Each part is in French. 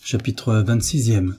Chapitre 26e.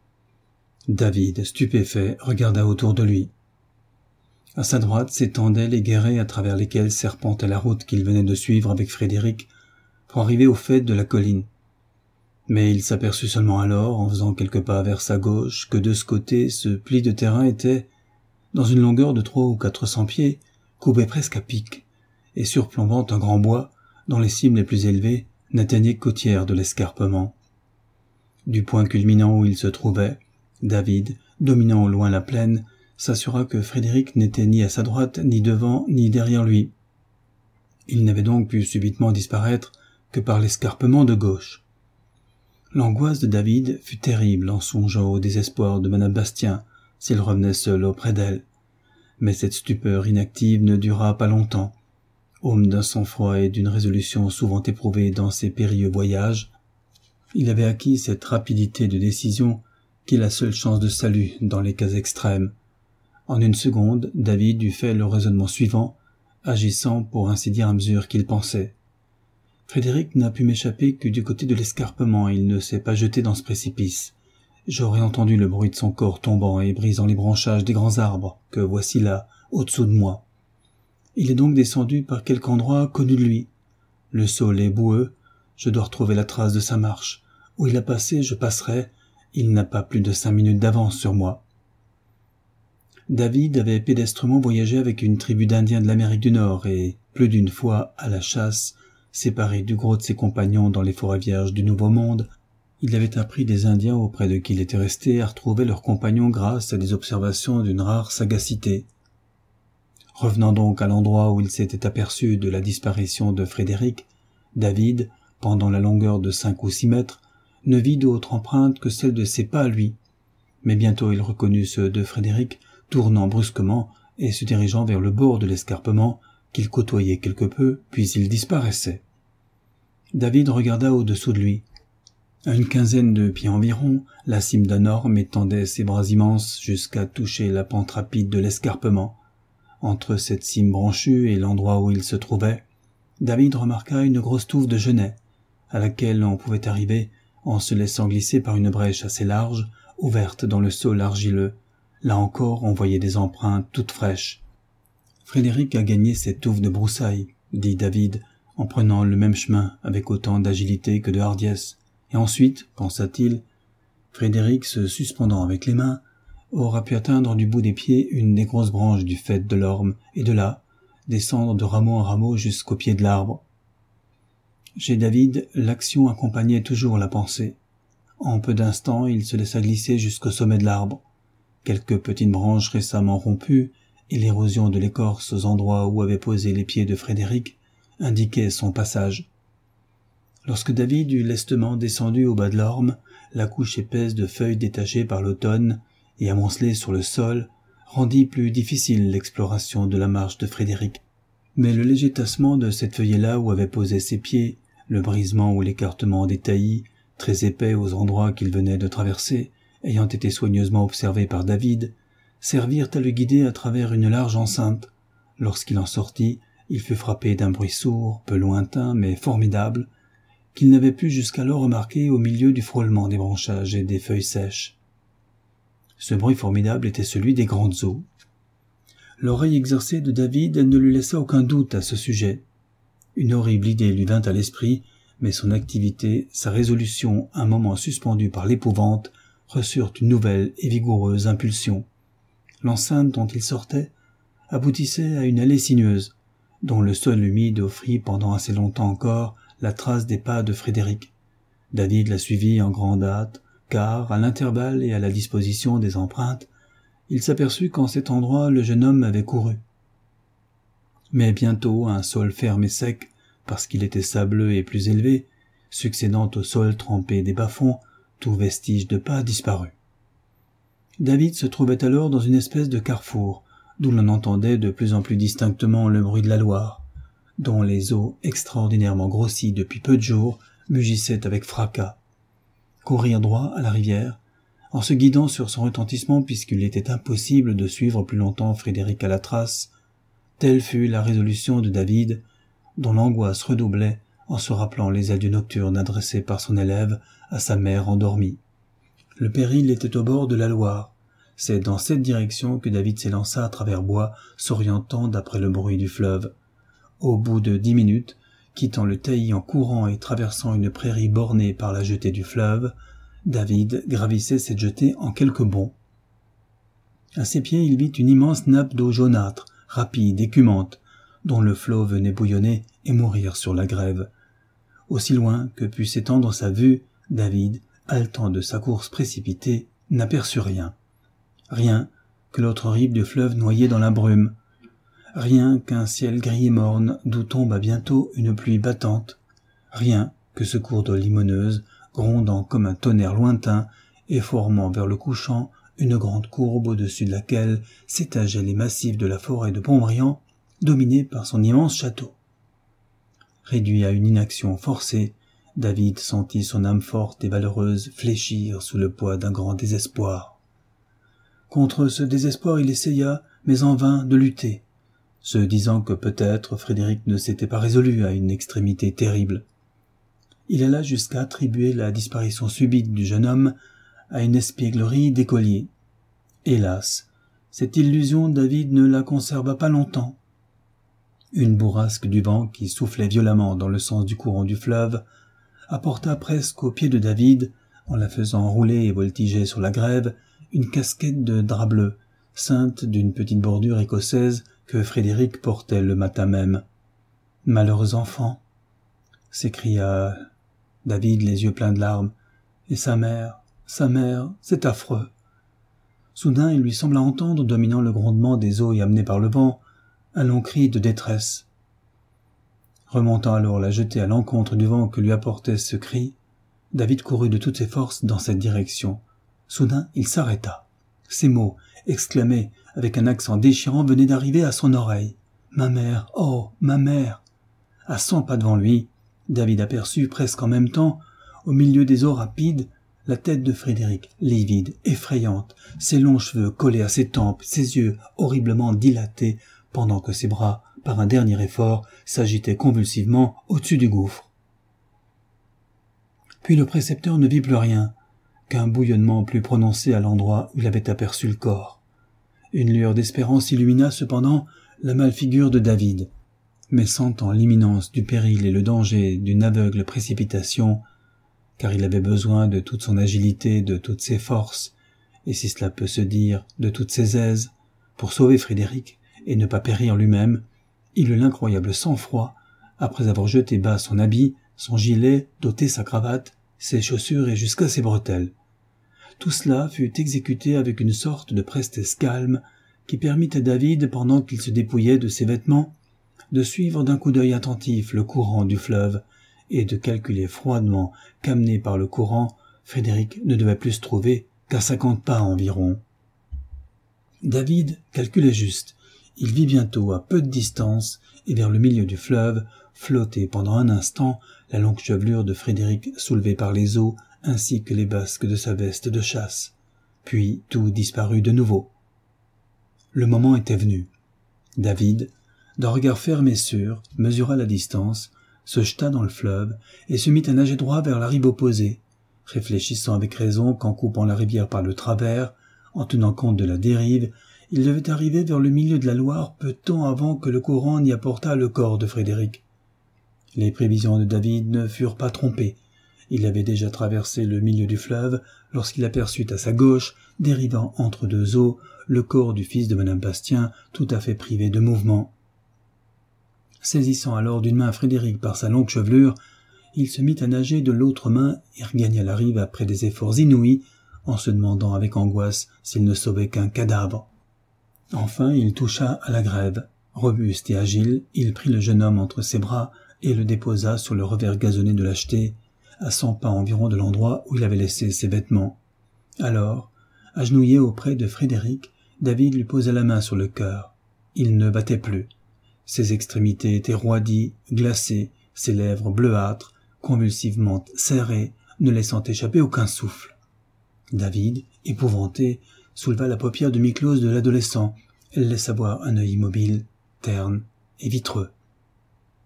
David, stupéfait, regarda autour de lui. À sa droite s'étendaient les guérets à travers lesquels serpentait la route qu'il venait de suivre avec Frédéric pour arriver au faîte de la colline. Mais il s'aperçut seulement alors, en faisant quelques pas vers sa gauche, que de ce côté, ce pli de terrain était, dans une longueur de 300 ou 400 pieds, coupé presque à pic, et surplombant un grand bois dont les cimes les plus élevées n'atteignaient qu'au tiers de l'escarpement. Du point culminant où il se trouvait, David, dominant au loin la plaine, s'assura que Frédéric n'était ni à sa droite, ni devant, ni derrière lui. Il n'avait donc pu subitement disparaître que par l'escarpement de gauche. L'angoisse de David fut terrible en songeant au désespoir de Madame Bastien s'il revenait seul auprès d'elle. Mais cette stupeur inactive ne dura pas longtemps. Homme d'un sang-froid et d'une résolution souvent éprouvée dans ses périlleux voyages, il avait acquis cette rapidité de décision qui est la seule chance de salut dans les cas extrêmes. En une seconde, David eut fait le raisonnement suivant, agissant pour ainsi dire à mesure qu'il pensait. Frédéric n'a pu m'échapper que du côté de l'escarpement et il ne s'est pas jeté dans ce précipice. J'aurais entendu le bruit de son corps tombant et brisant les branchages des grands arbres que voici là, au-dessous de moi. Il est donc descendu par quelque endroit connu de lui. Le sol est boueux, je dois retrouver la trace de sa marche. Où il a passé, je passerai. Il n'a pas plus de 5 minutes d'avance sur moi. David avait pédestrement voyagé avec une tribu d'Indiens de l'Amérique du Nord et, plus d'une fois, à la chasse, séparé du gros de ses compagnons dans les forêts vierges du Nouveau Monde, il avait appris des Indiens auprès de qui il était resté à retrouver leurs compagnons grâce à des observations d'une rare sagacité. Revenant donc à l'endroit où il s'était aperçu de la disparition de Frédéric, David, pendant la longueur de 5 ou 6 mètres, ne vit d'autre empreinte que celle de ses pas à lui. Mais bientôt il reconnut ceux de Frédéric, tournant brusquement et se dirigeant vers le bord de l'escarpement qu'il côtoyait quelque peu, puis il disparaissait. David regarda au-dessous de lui. À une quinzaine de pieds environ, la cime d'un orme étendait ses bras immenses jusqu'à toucher la pente rapide de l'escarpement. Entre cette cime branchue et l'endroit où il se trouvait, David remarqua une grosse touffe de genêts, à laquelle on pouvait arriver en se laissant glisser par une brèche assez large, ouverte dans le sol argileux. Là encore, on voyait des empreintes toutes fraîches. « Frédéric a gagné cette touffe de broussailles, » dit David, en prenant le même chemin avec autant d'agilité que de hardiesse. Et ensuite, pensa-t-il, Frédéric, se suspendant avec les mains, aura pu atteindre du bout des pieds une des grosses branches du faîte de l'orme, et de là, descendre de rameau en rameau jusqu'au pied de l'arbre. Chez David, l'action accompagnait toujours la pensée. En peu d'instants, il se laissa glisser jusqu'au sommet de l'arbre. Quelques petites branches récemment rompues et l'érosion de l'écorce aux endroits où avaient posé les pieds de Frédéric indiquaient son passage. Lorsque David eut lestement descendu au bas de l'orme, la couche épaisse de feuilles détachées par l'automne et amoncelées sur le sol rendit plus difficile l'exploration de la marche de Frédéric. Mais le léger tassement de cette feuillée-là où avaient posé ses pieds, le brisement ou l'écartement des taillis, très épais aux endroits qu'il venait de traverser, ayant été soigneusement observés par David, servirent à le guider à travers une large enceinte. Lorsqu'il en sortit, il fut frappé d'un bruit sourd, peu lointain, mais formidable, qu'il n'avait pu jusqu'alors remarquer au milieu du frôlement des branchages et des feuilles sèches. Ce bruit formidable était celui des grandes eaux. L'oreille exercée de David ne lui laissa aucun doute à ce sujet. Une horrible idée lui vint à l'esprit, mais son activité, sa résolution, un moment suspendue par l'épouvante, reçurent une nouvelle et vigoureuse impulsion. L'enceinte dont il sortait aboutissait à une allée sinueuse, dont le sol humide offrit pendant assez longtemps encore la trace des pas de Frédéric. David la suivit en grande hâte, car, à l'intervalle et à la disposition des empreintes, il s'aperçut qu'en cet endroit le jeune homme avait couru. Mais bientôt un sol ferme et sec, parce qu'il était sableux et plus élevé, succédant au sol trempé des bas-fonds, tout vestige de pas disparut. David se trouvait alors dans une espèce de carrefour, d'où l'on entendait de plus en plus distinctement le bruit de la Loire, dont les eaux extraordinairement grossies depuis peu de jours mugissaient avec fracas. Courir droit à la rivière, en se guidant sur son retentissement puisqu'il était impossible de suivre plus longtemps Frédéric à la trace, telle fut la résolution de David, dont l'angoisse redoublait en se rappelant les adieux nocturnes adressés par son élève à sa mère endormie. Le péril était au bord de la Loire. C'est dans cette direction que David s'élança à travers bois, s'orientant d'après le bruit du fleuve. Au bout de 10 minutes, quittant le taillis en courant et traversant une prairie bornée par la jetée du fleuve, David gravissait cette jetée en quelques bonds. À ses pieds, il vit une immense nappe d'eau jaunâtre, rapide, écumante, dont le flot venait bouillonner et mourir sur la grève. Aussi loin que put s'étendre sa vue, David, haletant de sa course précipitée, n'aperçut rien. Rien que l'autre rive du fleuve noyée dans la brume. Rien qu'un ciel gris et morne d'où tombe à bientôt une pluie battante. Rien que ce cours d'eau limoneuse, grondant comme un tonnerre lointain et formant vers le couchant une grande courbe au-dessus de laquelle s'étageaient les massifs de la forêt de Pontbriand, dominée par son immense château. Réduit à une inaction forcée, David sentit son âme forte et valeureuse fléchir sous le poids d'un grand désespoir. Contre ce désespoir il essaya, mais en vain, de lutter, se disant que peut-être Frédéric ne s'était pas résolu à une extrémité terrible. Il alla jusqu'à attribuer la disparition subite du jeune homme à une espièglerie d'écolier. Hélas, cette illusion David ne la conserva pas longtemps. Une bourrasque du vent qui soufflait violemment dans le sens du courant du fleuve apporta presque aux pieds de David, en la faisant rouler et voltiger sur la grève, une casquette de drap bleu, ceinte d'une petite bordure écossaise que Frédéric portait le matin même. « Malheureux enfant !» s'écria David, les yeux pleins de larmes. « Et sa mère, c'est affreux !» Soudain, il lui sembla entendre, dominant le grondement des eaux et amené par le vent, un long cri de détresse. Remontant alors la jetée à l'encontre du vent que lui apportait ce cri, David courut de toutes ses forces dans cette direction. Soudain, il s'arrêta. Ces mots, exclamés avec un accent déchirant, venaient d'arriver à son oreille. « Ma mère, oh, ma mère !» À 100 pas devant lui, David aperçut presque en même temps, au milieu des eaux rapides, la tête de Frédéric, livide, effrayante, ses longs cheveux collés à ses tempes, ses yeux horriblement dilatés, pendant que ses bras, par un dernier effort, s'agitaient convulsivement au-dessus du gouffre. Puis le précepteur ne vit plus rien, qu'un bouillonnement plus prononcé à l'endroit où il avait aperçu le corps. Une lueur d'espérance illumina cependant la mâle figure de David, mais sentant l'imminence du péril et le danger d'une aveugle précipitation, car il avait besoin de toute son agilité, de toutes ses forces, et si cela peut se dire, de toutes ses aises, pour sauver Frédéric et ne pas périr lui-même, il eut l'incroyable sang-froid, après avoir jeté bas son habit, son gilet, d'ôter sa cravate, ses chaussures et jusqu'à ses bretelles. Tout cela fut exécuté avec une sorte de prestesse calme qui permit à David, pendant qu'il se dépouillait de ses vêtements, de suivre d'un coup d'œil attentif le courant du fleuve et de calculer froidement qu'amené par le courant, Frédéric ne devait plus se trouver qu'à 50 pas environ. David calculait juste. Il vit bientôt à peu de distance et vers le milieu du fleuve flotter pendant un instant la longue chevelure de Frédéric soulevée par les eaux ainsi que les basques de sa veste de chasse. Puis tout disparut de nouveau. Le moment était venu. David, d'un regard ferme et sûr, mesura la distance, se jeta dans le fleuve et se mit à nager droit vers la rive opposée, réfléchissant avec raison qu'en coupant la rivière par le travers, en tenant compte de la dérive, il devait arriver vers le milieu de la Loire peu de temps avant que le courant n'y apportât le corps de Frédéric. Les prévisions de David ne furent pas trompées. Il avait déjà traversé le milieu du fleuve lorsqu'il aperçut à sa gauche, dérivant entre deux eaux, le corps du fils de Madame Bastien, tout à fait privé de mouvement. Saisissant alors d'une main Frédéric par sa longue chevelure, il se mit à nager de l'autre main et regagna la rive après des efforts inouïs, en se demandant avec angoisse s'il ne sauvait qu'un cadavre. Enfin, il toucha à la grève. Robuste et agile, il prit le jeune homme entre ses bras et le déposa sur le revers gazonné de la jetée, à 100 pas environ de l'endroit où il avait laissé ses vêtements. Alors, agenouillé auprès de Frédéric, David lui posa la main sur le cœur. Il ne battait plus. Ses extrémités étaient roidies, glacées, ses lèvres bleuâtres, convulsivement serrées, ne laissant échapper aucun souffle. David, épouvanté, souleva la paupière demi-close de l'adolescent. Elle laissa voir un œil immobile, terne et vitreux.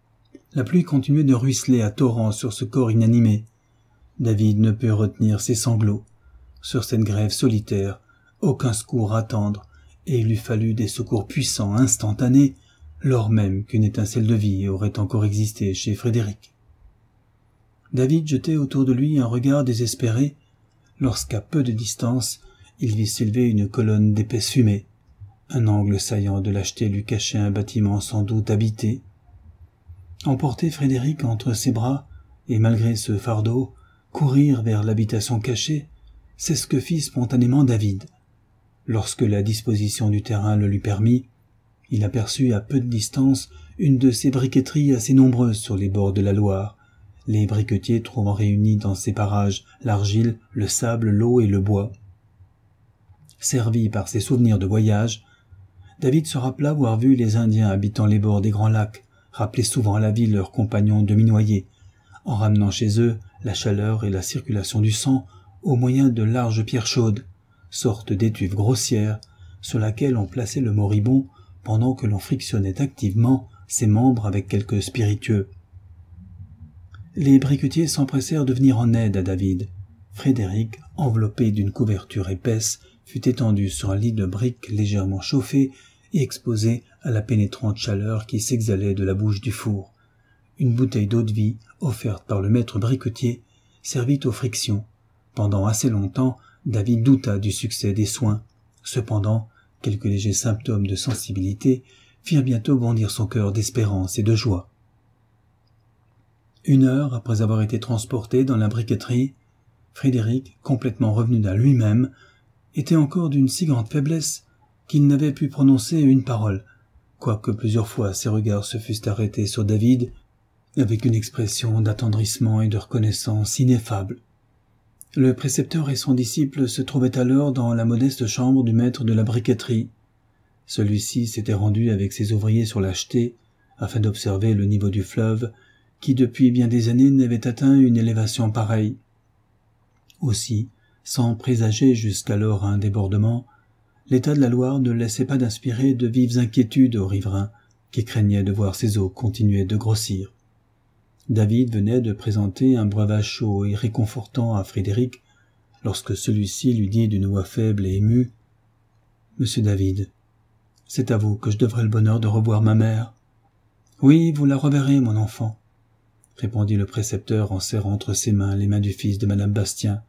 La pluie continuait de ruisseler à torrents sur ce corps inanimé. David ne put retenir ses sanglots. Sur cette grève solitaire, aucun secours à attendre, et il lui fallut des secours puissants, instantanés, lors même qu'une étincelle de vie aurait encore existé chez Frédéric. David jetait autour de lui un regard désespéré, lorsqu'à peu de distance, il vit s'élever une colonne d'épaisse fumée. Un angle saillant de lâcheté lui cachait un bâtiment sans doute habité. Emporter Frédéric entre ses bras, et malgré ce fardeau, courir vers l'habitation cachée, c'est ce que fit spontanément David. Lorsque la disposition du terrain le lui permit, il aperçut à peu de distance une de ces briqueteries assez nombreuses sur les bords de la Loire, les briquetiers trouvant réunis dans ces parages l'argile, le sable, l'eau et le bois. Servi par ses souvenirs de voyage, David se rappela avoir vu les Indiens habitant les bords des grands lacs rappeler souvent à la vie leurs compagnons demi-noyés, en ramenant chez eux la chaleur et la circulation du sang au moyen de larges pierres chaudes, sorte d'étuve grossière sur laquelle on plaçait le moribond pendant que l'on frictionnait activement ses membres avec quelques spiritueux. Les briquetiers s'empressèrent de venir en aide à David. Frédéric, enveloppé d'une couverture épaisse, fut étendu sur un lit de briques légèrement chauffé et exposé à la pénétrante chaleur qui s'exhalait de la bouche du four. Une bouteille d'eau-de-vie, offerte par le maître briquetier, servit aux frictions. Pendant assez longtemps, David douta du succès des soins. Cependant, quelques légers symptômes de sensibilité firent bientôt bondir son cœur d'espérance et de joie. 1 heure après avoir été transporté dans la briqueterie, Frédéric, complètement revenu à lui-même, était encore d'une si grande faiblesse qu'il n'avait pu prononcer une parole, quoique plusieurs fois ses regards se fussent arrêtés sur David avec une expression d'attendrissement et de reconnaissance ineffable. Le précepteur et son disciple se trouvaient alors dans la modeste chambre du maître de la briqueterie. Celui-ci s'était rendu avec ses ouvriers sur la jetée afin d'observer le niveau du fleuve qui depuis bien des années n'avait atteint une élévation pareille. Aussi, sans présager jusqu'alors un débordement, l'état de la Loire ne laissait pas d'inspirer de vives inquiétudes aux riverains qui craignaient de voir ses eaux continuer de grossir. David venait de présenter un breuvage chaud et réconfortant à Frédéric lorsque celui-ci lui dit d'une voix faible et émue « Monsieur David, c'est à vous que je devrais le bonheur de revoir ma mère. »« Oui, vous la reverrez, mon enfant, » répondit le précepteur en serrant entre ses mains les mains du fils de madame Bastien.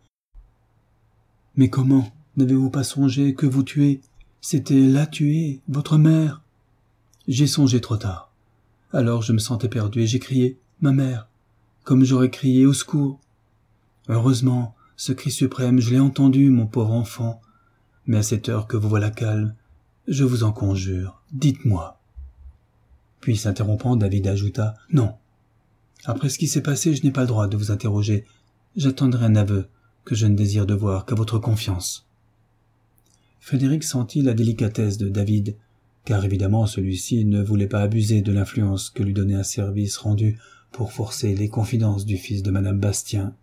« Mais comment n'avez-vous pas songé que vous tuez, c'était la tuer, votre mère ?» J'ai songé trop tard. Alors je me sentais perdu et j'ai crié « Ma mère !» comme j'aurais crié « Au secours !» Heureusement, ce cri suprême, je l'ai entendu, mon pauvre enfant. Mais à cette heure que vous voilà calme, je vous en conjure, dites-moi. Puis s'interrompant, David ajouta « Non. Après ce qui s'est passé, je n'ai pas le droit de vous interroger. J'attendrai un aveu que je ne désire devoir qu'à votre confiance. » Frédéric sentit la délicatesse de David, car évidemment celui-ci ne voulait pas abuser de l'influence que lui donnait un service rendu pour forcer les confidences du fils de madame Bastien.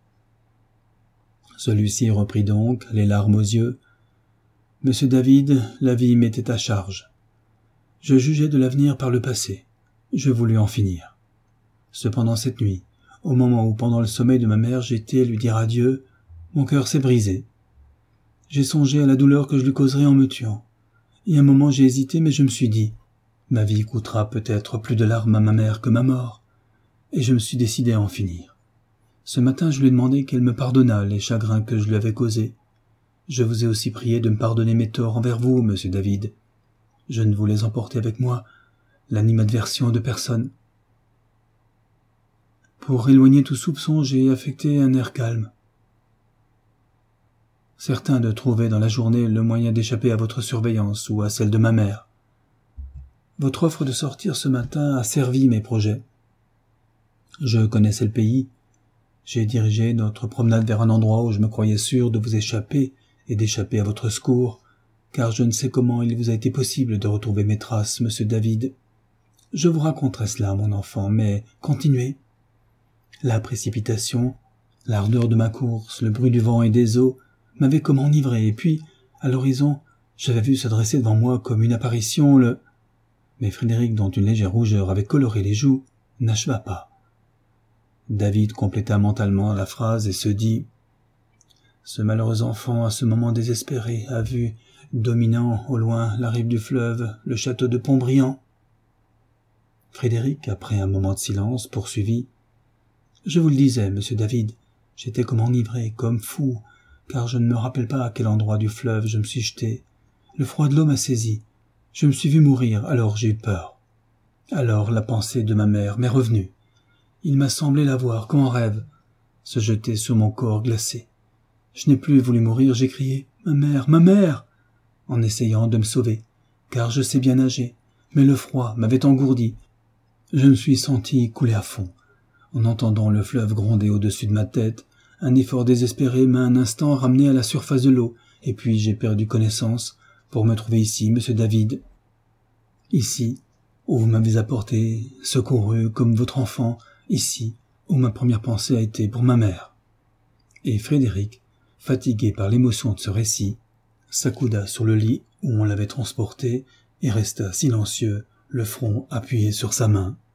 Celui-ci reprit donc, les larmes aux yeux. « Monsieur David, la vie m'était à charge. Je jugeais de l'avenir par le passé. Je voulus en finir. Cependant cette nuit, au moment où pendant le sommeil de ma mère j'étais lui dire adieu, mon cœur s'est brisé. J'ai songé à la douleur que je lui causerais en me tuant. Et un moment j'ai hésité, mais je me suis dit, ma vie coûtera peut-être plus de larmes à ma mère que ma mort. Et je me suis décidé à en finir. Ce matin, je lui ai demandé qu'elle me pardonnât les chagrins que je lui avais causés. Je vous ai aussi prié de me pardonner mes torts envers vous, monsieur David. Je ne voulais emporter avec moi l'animadversion de personne. Pour éloigner tout soupçon, j'ai affecté un air calme. Certain de trouver dans la journée le moyen d'échapper à votre surveillance ou à celle de ma mère. Votre offre de sortir ce matin a servi mes projets. Je connaissais le pays. J'ai dirigé notre promenade vers un endroit où je me croyais sûr de vous échapper et d'échapper à votre secours, car je ne sais comment il vous a été possible de retrouver mes traces, monsieur David. Je vous raconterai cela, mon enfant, mais continuez. La précipitation, l'ardeur de ma course, le bruit du vent et des eaux m'avaient comme enivré, et puis, à l'horizon, j'avais vu se dresser devant moi comme une apparition Mais Frédéric, dont une légère rougeur avait coloré les joues, n'acheva pas. David compléta mentalement la phrase et se dit « Ce malheureux enfant, à ce moment désespéré, a vu, dominant au loin la rive du fleuve, le château de Pontbriand. » Frédéric, après un moment de silence, poursuivit « Je vous le disais, monsieur David, j'étais comme enivré, comme fou, car je ne me rappelle pas à quel endroit du fleuve je me suis jeté. Le froid de l'eau m'a saisi. Je me suis vu mourir, alors j'ai eu peur. Alors la pensée de ma mère m'est revenue. Il m'a semblé la voir, comme en rêve, se jeter sur mon corps glacé. Je n'ai plus voulu mourir, j'ai crié « Ma mère !» en essayant de me sauver, car je sais bien nager, mais le froid m'avait engourdi. Je me suis senti couler à fond. En entendant le fleuve gronder au-dessus de ma tête, un effort désespéré m'a un instant ramené à la surface de l'eau, et puis j'ai perdu connaissance pour me trouver ici, monsieur David. Ici, où vous m'avez apporté, secouru comme votre enfant, ici, où ma première pensée a été pour ma mère. Et Frédéric, fatigué par l'émotion de ce récit, s'accouda sur le lit où on l'avait transporté et resta silencieux, le front appuyé sur sa main.